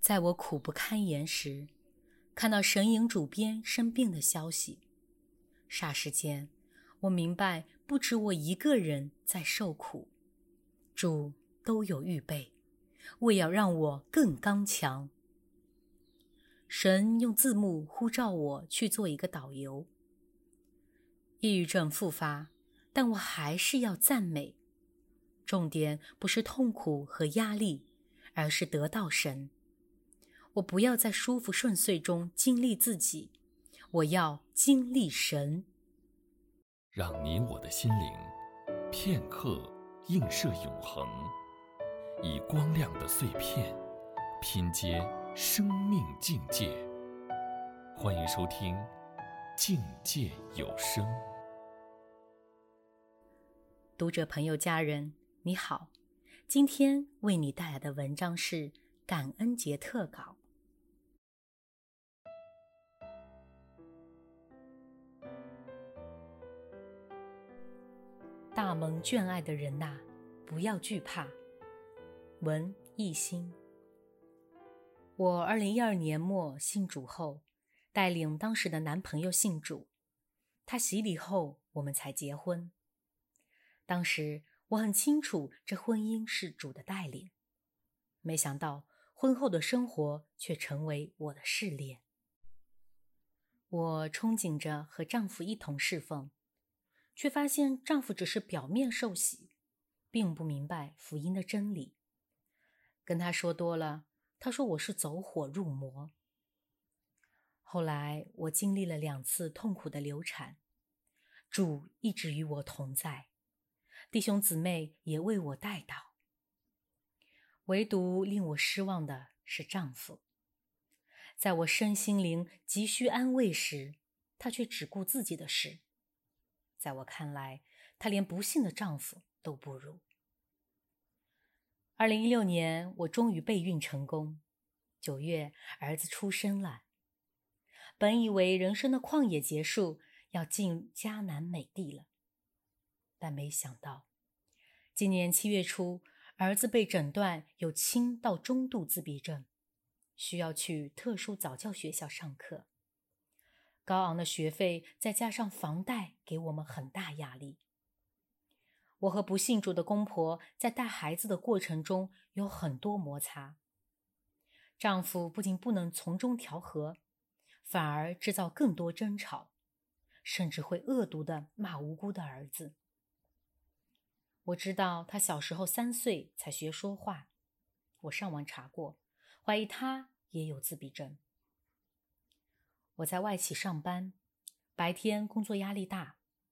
在我苦不堪言时，看到神营主编生病的消息，霎时间，我明白不止我一个人在受苦，主都有预备，为要让我更刚强。神用字幕呼召我去做一个导游。抑郁症复发，但我还是要赞美。重点不是痛苦和压力，而是得到神。我不要在舒服顺遂中经历自己，我要经历神。 让你我的心灵片刻映射永恒，以光亮的碎片拼接生命境界。欢迎收听境界有声。 读者朋友家人你好，今天为你带来的文章是感恩节特稿。大蒙眷爱的人呐，不要惧怕。文艺兴。我2012年末信主后，带领当时的男朋友信主，他洗礼后我们才结婚。当时我很清楚这婚姻是主的带领，没想到婚后的生活却成为我的试炼。我憧憬着和丈夫一同侍奉，却发现丈夫只是表面受洗，并不明白福音的真理。跟他说多了，他说我是走火入魔。后来我经历了2次痛苦的流产，主一直与我同在，弟兄姊妹也为我代祷。唯独令我失望的是丈夫，在我身心灵急需安慰时，他却只顾自己的事。在我看来，他连不幸的丈夫都不如。2016年，我终于备孕成功，9月儿子出生了。本以为人生的旷野结束，要进迦南美地了，但没想到，今年7月初，儿子被诊断有轻到中度自闭症，需要去特殊早教学校上课。高昂的学费再加上房贷，给我们很大压力。我和不信主的公婆在带孩子的过程中有很多摩擦，丈夫不仅不能从中调和，反而制造更多争吵，甚至会恶毒地骂无辜的儿子。我知道他小时候3岁才学说话，我上网查过，怀疑他也有自闭症。我在外企上班，白天工作压力大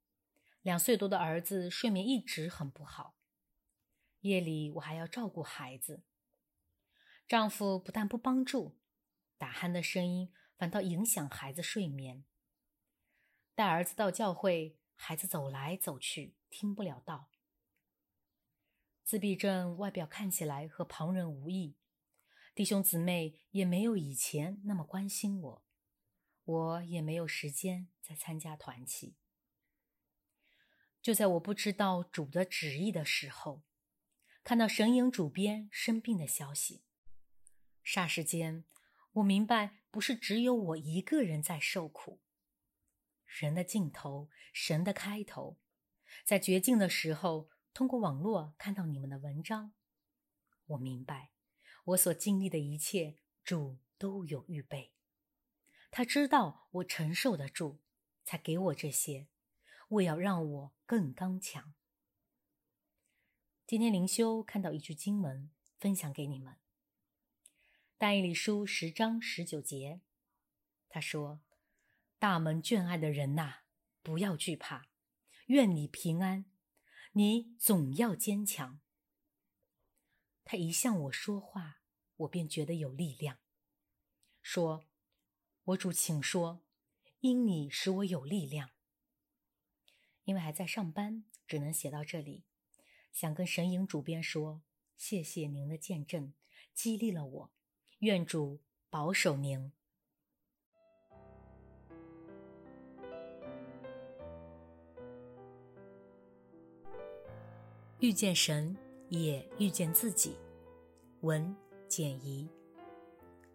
，2岁多的儿子睡眠一直很不好，夜里我还要照顾孩子。丈夫不但不帮助，打鼾的声音反倒影响孩子睡眠。带儿子到教会，孩子走来走去，听不了道。自闭症外表看起来和旁人无异，弟兄姊妹也没有以前那么关心我，我也没有时间再参加团契。就在我不知道主的旨意的时候，看到神营主编生病的消息，霎时间我明白不是只有我一个人在受苦。人的尽头，神的开头。在绝境的时候，通过网络看到你们的文章，我明白我所经历的一切，主都有预备。他知道我承受得住，才给我这些，为要让我更刚强。今天灵修看到一句经文，分享给你们。但以理书10章19节，他说：大蒙眷爱的人呐，不要惧怕，愿你平安，你总要坚强。他一向我说话，我便觉得有力量，说：我主请说，因你使我有力量。因为还在上班，只能写到这里，想跟神营主编说，谢谢您的见证，激励了我，愿主保守您。遇见神，也遇见自己。文简怡。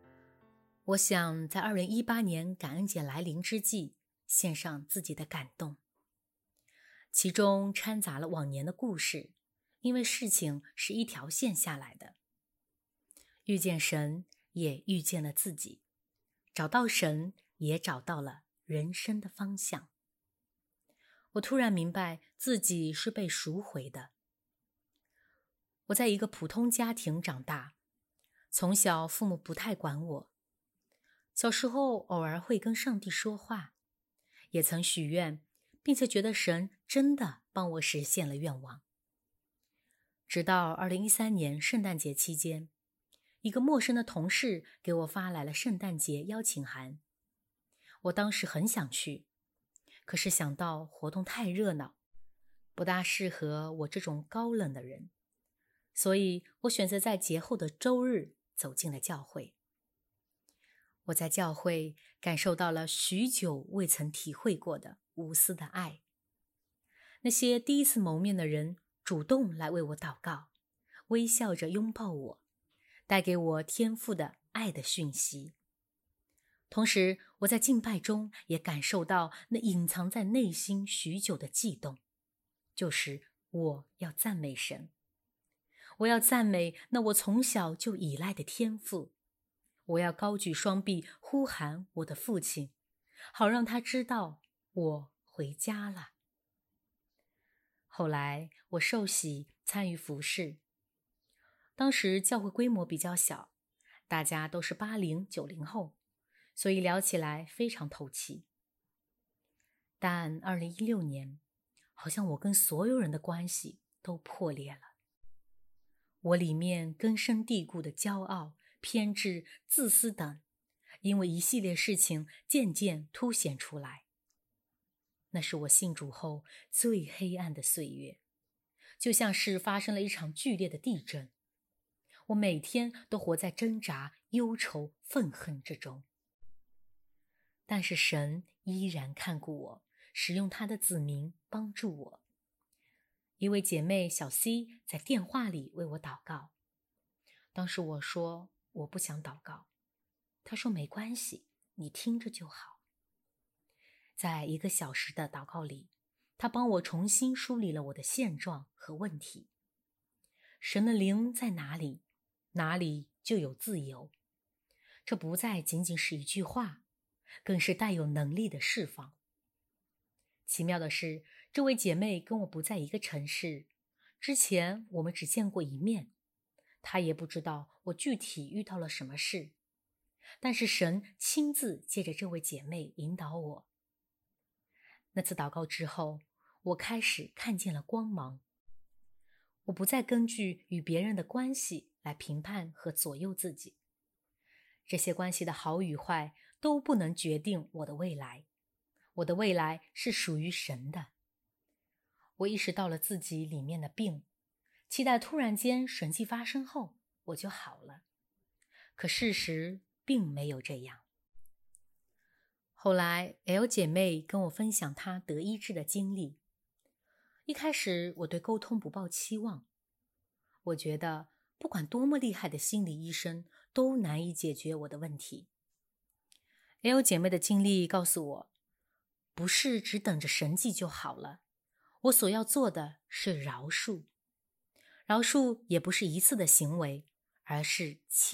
我想在2018年感恩节来临之际，献上自己的感动，其中掺杂了往年的故事，因为事情是一条线下来的。遇见神，也遇见了自己，找到神，也找到了人生的方向。我突然明白自己是被赎回的。我在一个普通家庭长大，从小父母不太管我，小时候偶尔会跟上帝说话，也曾许愿，并且觉得神真的帮我实现了愿望。直到2013年圣诞节期间，一个陌生的同事给我发来了圣诞节邀请函。我当时很想去，可是想到活动太热闹，不大适合我这种高冷的人，所以我选择在节后的周日走进了教会。我在教会感受到了许久未曾体会过的无私的爱。那些第一次谋面的人主动来为我祷告，微笑着拥抱我，带给我天父的爱的讯息。同时，我在敬拜中也感受到那隐藏在内心许久的悸动，就是我要赞美神，我要赞美那我从小就依赖的天父，我要高举双臂呼喊我的父亲，好让他知道我回家了。后来我受洗参与服事，当时教会规模比较小，大家都是80、90后，所以聊起来非常投契。但2016年，好像我跟所有人的关系都破裂了。我里面根深蒂固的骄傲、偏执、自私等，因为一系列事情渐渐凸显出来。那是我信主后最黑暗的岁月，就像是发生了一场剧烈的地震。我每天都活在挣扎、忧愁、愤恨之中。但是神依然看顾我，使用他的子民帮助我。一位姐妹小 C 在电话里为我祷告。当时我说我不想祷告，她说没关系，你听着就好。在1个小时的祷告里，她帮我重新梳理了我的现状和问题。神的灵在哪里，哪里就有自由。这不再仅仅是一句话，更是带有能力的释放。奇妙的是，这位姐妹跟我不在一个城市，之前我们只见过一面，她也不知道我具体遇到了什么事，但是神亲自借着这位姐妹引导我。那次祷告之后，我开始看见了光芒。我不再根据与别人的关系来评判和左右自己，这些关系的好与坏都不能决定我的未来。我的未来是属于神的。我意识到了自己里面的病，期待突然间神迹发生后我就好了。可事实并没有这样。后来 L 姐妹跟我分享她得医治的经历。一开始我对沟通不抱期望，我觉得不管多么厉害的心理医生都难以解决我的问题。L 姐妹的经历告诉我，不是只等着神迹就好了，我所要做的是饶恕。饶恕也不是一次的行为，而是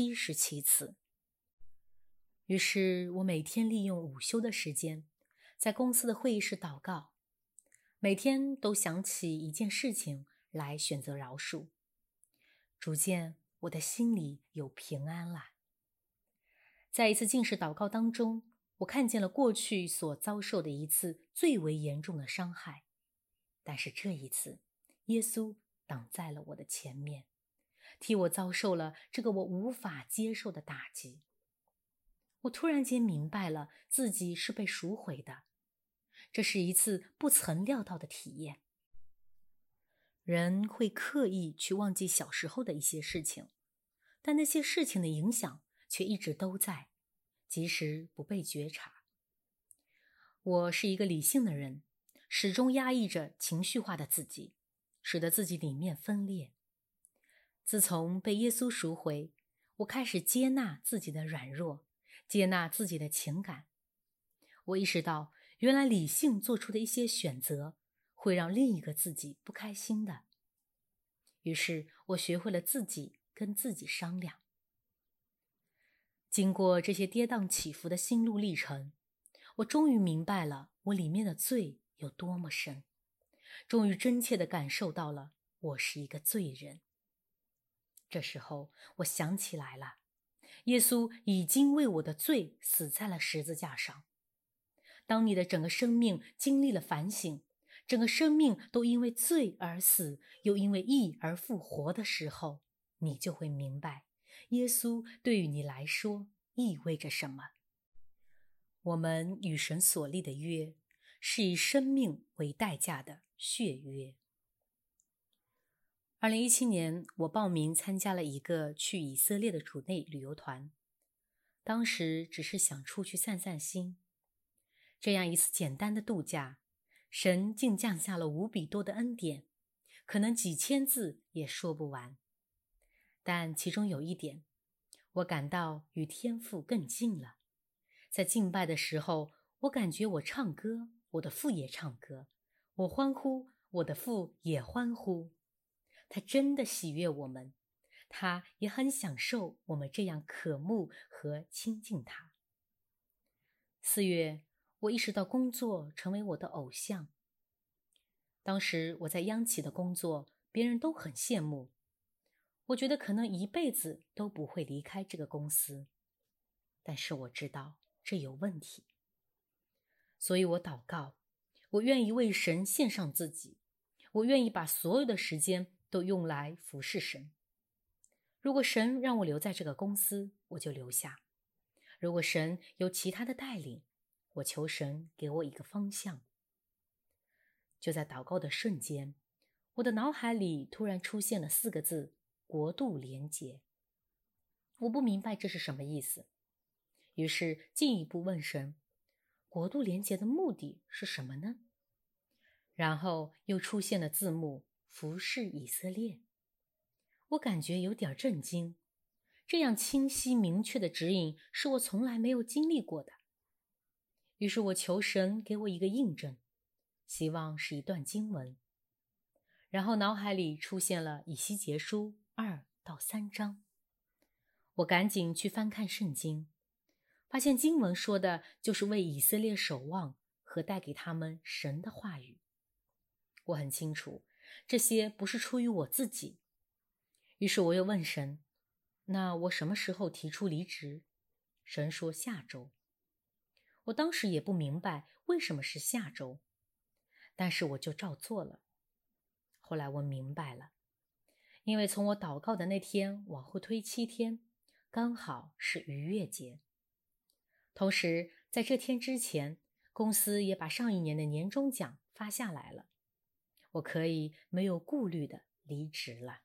77次。于是我每天利用午休的时间，在公司的会议室祷告，每天都想起一件事情来选择饶恕。逐渐我的心里有平安了。在一次禁食祷告当中，我看见了过去所遭受的一次最为严重的伤害，但是这一次，耶稣挡在了我的前面，替我遭受了这个我无法接受的打击。我突然间明白了自己是被赎回的，这是一次不曾料到的体验。人会刻意去忘记小时候的一些事情，但那些事情的影响却一直都在，即使不被觉察。我是一个理性的人，始终压抑着情绪化的自己，使得自己里面分裂。自从被耶稣赎回，我开始接纳自己的软弱， 接纳自己的情感。我意识到，原来理性做出的一些选择会让另一个自己不开心的。于是我学会了自己跟自己商量。经过这些跌宕起伏的心路历程，我终于明白了我里面的罪有多么深，终于真切地感受到了我是一个罪人。这时候我想起来了，耶稣已经为我的罪死在了十字架上。当你的整个生命经历了反省，整个生命都因为罪而死，又因为义而复活的时候，你就会明白，耶稣对于你来说意味着什么。我们与神所立的约，是以生命为代价的血约。2017年，我报名参加了一个去以色列的主内旅游团，当时只是想出去散散心。这样一次简单的度假，神竟降下了无比多的恩典，可能几千字也说不完。但其中有一点，我感到与天父更近了。在敬拜的时候，我感觉我唱歌，我的父也唱歌；我欢呼，我的父也欢呼。他真的喜悦我们，他也很享受我们这样渴慕和亲近他。4月，我意识到工作成为我的偶像。当时我在央企的工作，别人都很羡慕。我觉得可能一辈子都不会离开这个公司。但是我知道这有问题。所以我祷告，我愿意为神献上自己，我愿意把所有的时间都用来服侍神。如果神让我留在这个公司，我就留下；如果神有其他的带领，我求神给我一个方向。就在祷告的瞬间，我的脑海里突然出现了4个字：国度连结。我不明白这是什么意思，于是进一步问神，国度连结的目的是什么呢？然后又出现了字幕服侍以色列。我感觉有点震惊，这样清晰明确的指引是我从来没有经历过的。于是我求神给我一个印证，希望是一段经文。然后脑海里出现了以西结书2到3章。我赶紧去翻看圣经，发现经文说的就是为以色列守望和带给他们神的话语。我很清楚，这些不是出于我自己。于是我又问神，那我什么时候提出离职？神说下周。我当时也不明白为什么是下周，但是我就照做了。后来我明白了，因为从我祷告的那天往后推7天，刚好是逾越节。同时在这天之前，公司也把上一年的年终奖发下来了，我可以没有顾虑的离职了。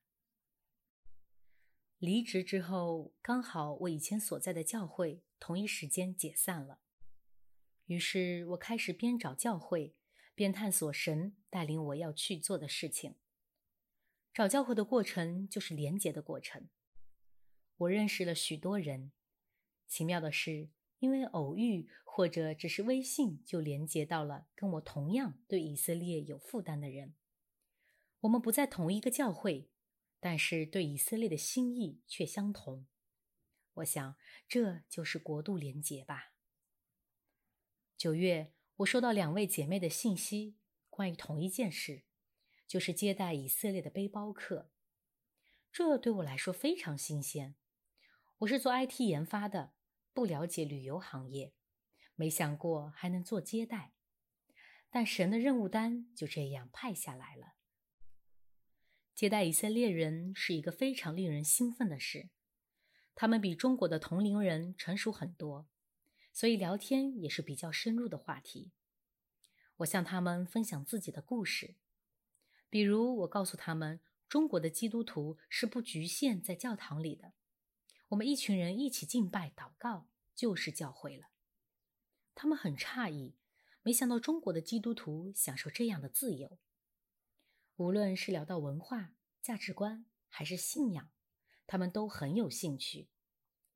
离职之后，刚好我以前所在的教会同一时间解散了。于是我开始边找教会，边探索神带领我要去做的事情。找教会的过程就是连结的过程。我认识了许多人，奇妙的是，因为偶遇或者只是微信，就连结到了跟我同样对以色列有负担的人。我们不在同一个教会，但是对以色列的心意却相同。我想，这就是国度连结吧。9月，我收到2位姐妹的信息，关于同一件事，就是接待以色列的背包客。这对我来说非常新鲜。我是做 IT 研发的，不了解旅游行业，没想过还能做接待。但神的任务单就这样派下来了。接待以色列人是一个非常令人兴奋的事，他们比中国的同龄人成熟很多，所以聊天也是比较深入的话题。我向他们分享自己的故事，比如我告诉他们，中国的基督徒是不局限在教堂里的，我们一群人一起敬拜祷告就是教会了。他们很诧异，没想到中国的基督徒享受这样的自由。无论是聊到文化、价值观还是信仰，他们都很有兴趣，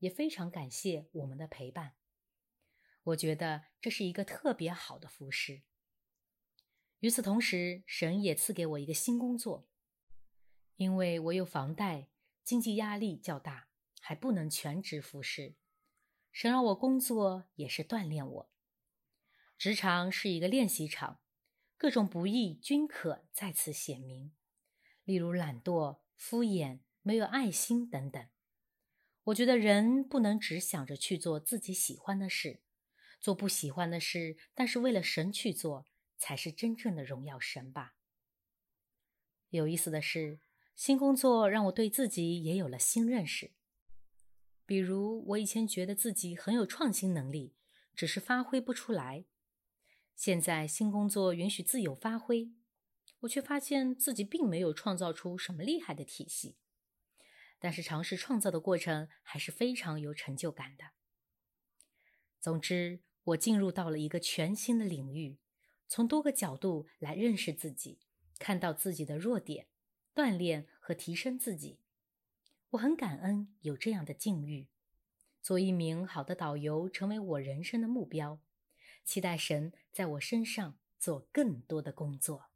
也非常感谢我们的陪伴。我觉得这是一个特别好的服侍。与此同时，神也赐给我一个新工作，因为我有房贷，经济压力较大，还不能全职服侍。神让我工作也是锻炼我。职场是一个练习场，各种不易均可在此显明，例如懒惰、敷衍、没有爱心等等。我觉得人不能只想着去做自己喜欢的事，做不喜欢的事，但是为了神去做，才是真正的荣耀神吧。有意思的是，新工作让我对自己也有了新认识。比如，我以前觉得自己很有创新能力，只是发挥不出来。现在新工作允许自由发挥，我却发现自己并没有创造出什么厉害的体系。但是尝试创造的过程还是非常有成就感的。总之，我进入到了一个全新的领域，从多个角度来认识自己，看到自己的弱点，锻炼和提升自己。我很感恩有这样的境遇。做一名好的导游成为我人生的目标，期待神在我身上做更多的工作。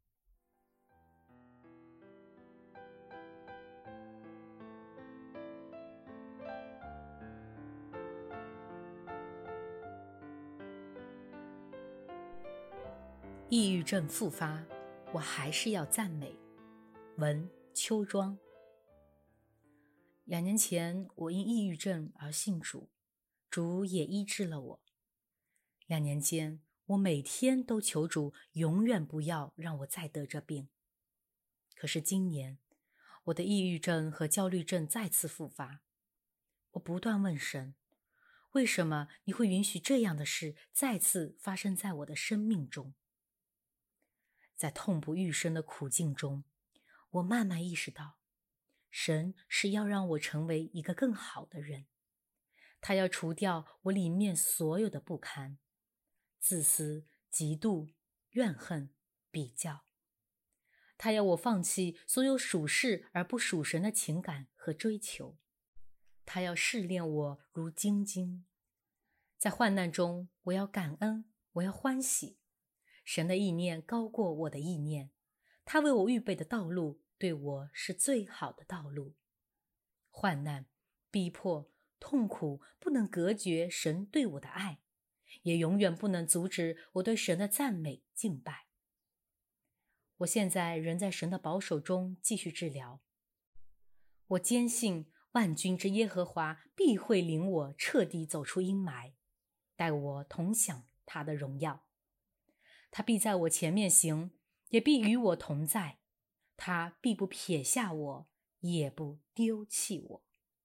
抑郁症复发，我还是要赞美。文秋庄。2年前，我因抑郁症而信主，主也医治了我。2年间，我每天都求主永远不要让我再得这病。可是今年，我的抑郁症和焦虑症再次复发。我不断问神，为什么你会允许这样的事再次发生在我的生命中？在痛不欲生的苦境中，我慢慢意识到，神是要让我成为一个更好的人。他要除掉我里面所有的不堪，自私、嫉妒、怨恨、比较。他要我放弃所有属世而不属神的情感和追求。他要试炼我如精金。在患难中，我要感恩，我要欢喜。神的意念高过我的意念，他为我预备的道路对我是最好的道路。患难、逼迫、痛苦不能隔绝神对我的爱，也永远不能阻止我对神的赞美敬拜。我现在仍在神的保守中继续治疗。我坚信万军之耶和华必会领我彻底走出阴霾，带我同享他的荣耀。他必在我前面行，也必与我同在。他必不撇下我，也不丢弃我。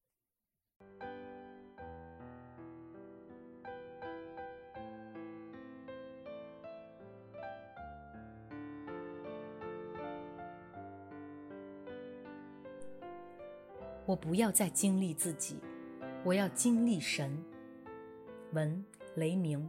我不要再经历自己，我要经历神。文雷鸣。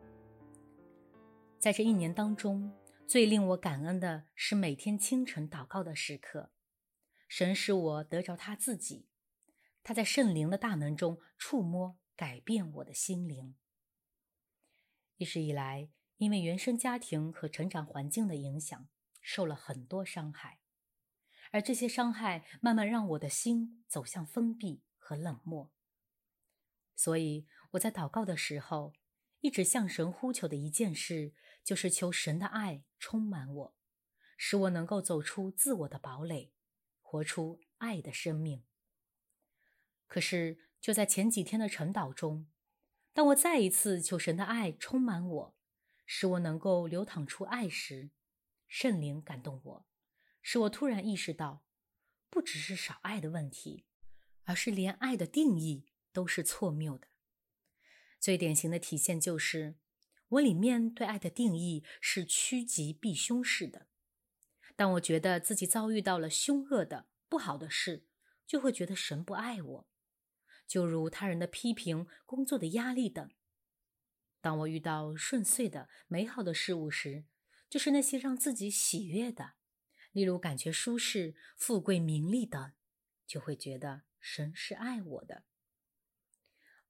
在这1年当中，最令我感恩的是每天清晨祷告的时刻。神使我得着他自己，他在圣灵的大能中触摸改变我的心灵。一直以来，因为原生家庭和成长环境的影响，受了很多伤害，而这些伤害慢慢让我的心走向封闭和冷漠。所以我在祷告的时候，一直向神呼求的一件事，就是求神的爱充满我，使我能够走出自我的堡垒，活出爱的生命。可是就在前几天的晨祷中，当我再一次求神的爱充满我，使我能够流淌出爱时，圣灵感动我，使我突然意识到，不只是少爱的问题，而是连爱的定义都是错谬的。最典型的体现就是，我里面对爱的定义是趋吉避凶式的。当我觉得自己遭遇到了凶恶的、不好的事，就会觉得神不爱我，就如他人的批评、工作的压力等。当我遇到顺遂的、美好的事物时，就是那些让自己喜悦的，例如感觉舒适、富贵、名利等，就会觉得神是爱我的。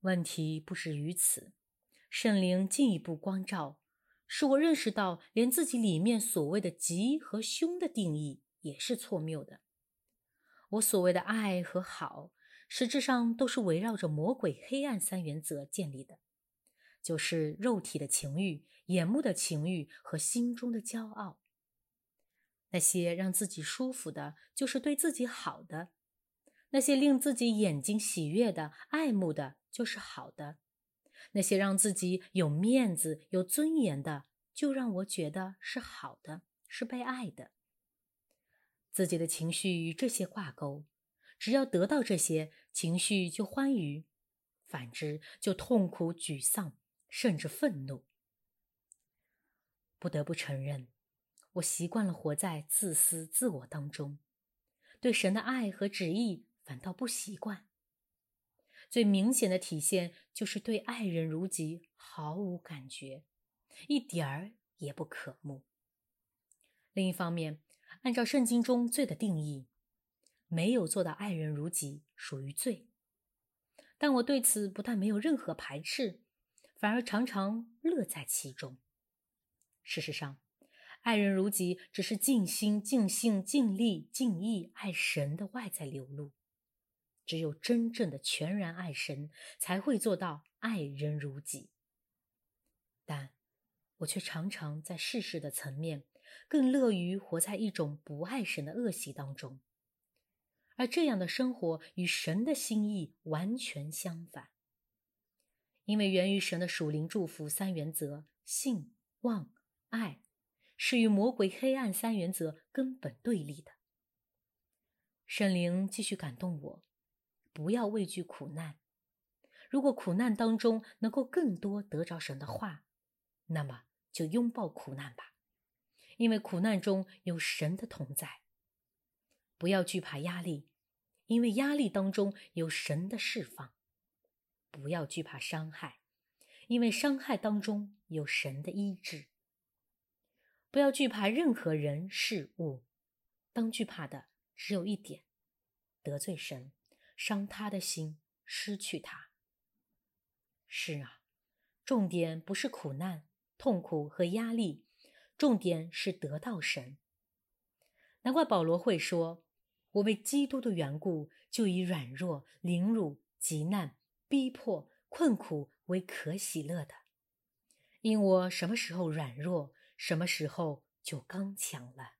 问题不止于此，圣灵进一步光照，使我认识到连自己里面所谓的吉和凶的定义也是错谬的。我所谓的爱和好，实质上都是围绕着魔鬼黑暗三原则建立的，就是肉体的情欲、眼目的情欲和心中的骄傲。那些让自己舒服的，就是对自己好的；那些令自己眼睛喜悦的、爱慕的，就是好的；那些让自己有面子、有尊严的，就让我觉得是好的，是被爱的。自己的情绪与这些挂钩，只要得到这些，情绪就欢愉；反之，就痛苦、沮丧，甚至愤怒。不得不承认，我习惯了活在自私自我当中，对神的爱和旨意反倒不习惯。最明显的体现就是对爱人如己毫无感觉，一点儿也不渴慕。另一方面，按照圣经中罪的定义，没有做到爱人如己属于罪。但我对此不但没有任何排斥，反而常常乐在其中。事实上，爱人如己只是尽心、尽性、尽力、尽意爱神的外在流露。只有真正的全然爱神，才会做到爱人如己。但我却常常在世事的层面，更乐于活在一种不爱神的恶习当中。而这样的生活与神的心意完全相反。因为源于神的属灵祝福三原则，信、望、爱，是与魔鬼黑暗三原则根本对立的。圣灵继续感动我，不要畏惧苦难。如果苦难当中能够更多得着神的话，那么就拥抱苦难吧，因为苦难中有神的同在。不要惧怕压力，因为压力当中有神的释放。不要惧怕伤害，因为伤害当中有神的医治。不要惧怕任何人事物，当惧怕的只有一点，得罪神，伤他的心，失去他。是啊，重点不是苦难、痛苦和压力，重点是得到神。难怪保罗会说，我为基督的缘故，就以软弱、凌辱、急难、逼迫、困苦为可喜乐的。因我什么时候软弱，什么时候就刚强了。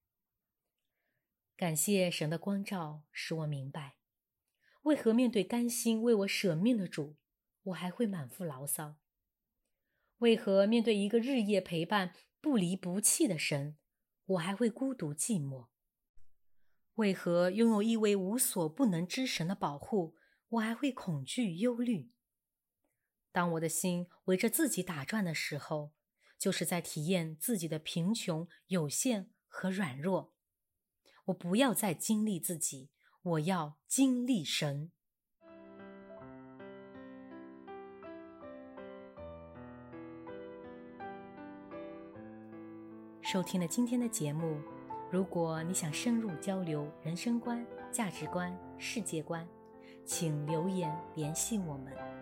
感谢神的光照，使我明白，为何面对甘心为我舍命的主，我还会满腹牢骚？为何面对一个日夜陪伴、不离不弃的神，我还会孤独寂寞？为何拥有一位无所不能之神的保护，我还会恐惧忧虑？当我的心围着自己打转的时候，就是在体验自己的贫穷、有限和软弱。我不要再经历自己，我要经历神。收听了今天的节目，如果你想深入交流人生观、价值观、世界观，请留言联系我们。